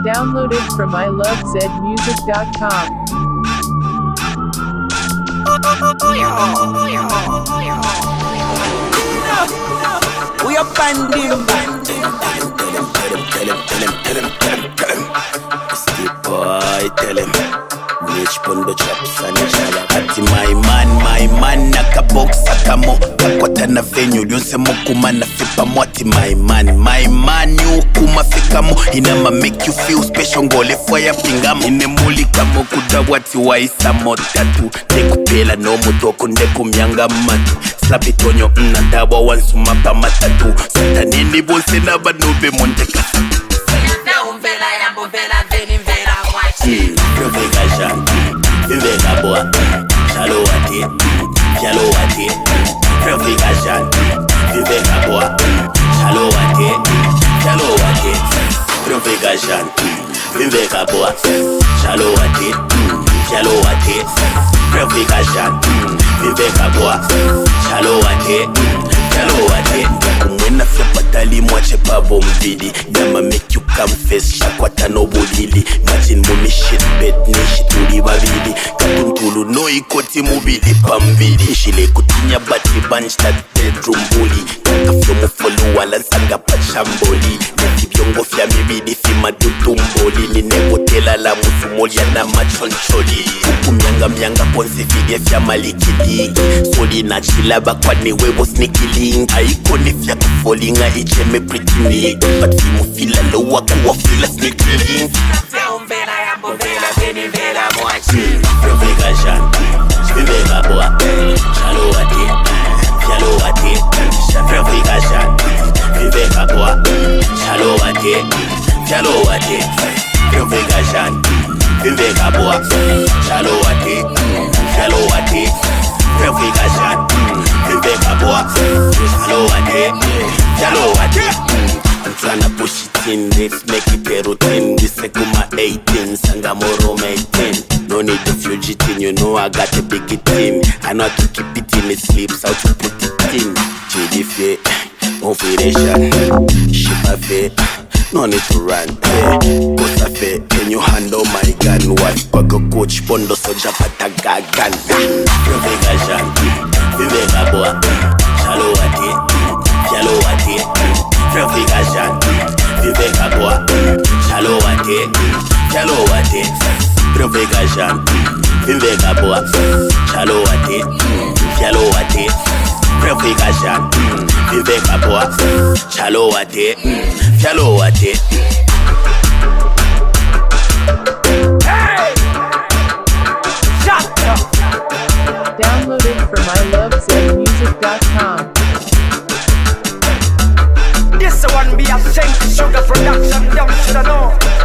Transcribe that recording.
Downloaded from ilovezmusic.com. We are banding. Tell him. Rich Pondo chops and ati my man nakaboxa kamo kakwata na venue lyonse mokuma na fipa mwati my man yukuma fikamo inama make you feel special ngole fire pingamo inemuli kamo kudawati waisa motatu nekupela no mutoko nekumyanga matu slapitonyo mnadawa wansuma pa matatu satanini bonse na banube monteka Viveka Jean, Viveka Boa, Chalo Wati, Chalo Wati, Viveka Jean, Viveka Boa, Chalo Wati, Chalo Wati, Viveka Jean, Viveka Boa, Chalo Wati, Chalo Wati, Viveka Jean, Viveka Boa, Chalo Wati, Chalo Wati. Kumwena fya patali mwache pabo mbidi Yama make you confess shakwata no bodili Imagine mumi shit bed ni shit uli babidi Katuntulu no ikoti mubili pambili Shile kutinya bati bunch that bedroom bully Kakafyo mufolu wala nsanga pachamboli Neti byongo fya mibidi fima dutumboli Ninekotela la musumoli ya na machoncholi Kumyanga ponzi vidye fya malikili Soli na chilaba kwa niwe wo sneaky link Aiko ni fya kufolinga icheme pretty me But fimu fila lowa kuwa fila sneaky link Viveka Jean, Viveka Boa, Chalo Wati, Chalo Wati, Viveka Jean, Viveka Boa, Chalo Wati, Chalo Wati, Viveka Jean, Viveka Boa, Chalo Wati, Chalo Wati, Viveka Jean, Viveka Boa, Chalo Wati, Chalo Wati. I'm tryna push it in, let's make it a routine. This is Kuma 18, Sangamoro 18. No need to fuse it in, you know I got a big team. I know how to keep it in, it sleeps, how to put it in. GDF, operation, ship a fit, no need to run. Post a fit, can you handle my gun? Wife, bug a coach, Pondo Soja Pataga gun. Viveka Jean, Viveka Boa, Chalo Wati, Chalo Wati. Viveka Jean, Viveka Boa, Chalo Wati, Chalo Wati. Viveka Jean, Viveka Boa, Chalo Wati, Chalo Wati. Viveka Jean, Viveka Boa, Chalo Wati, Chalo Wati. Downloaded from ilovezmusic.com. This one be a Saint Sugar production, don't you know?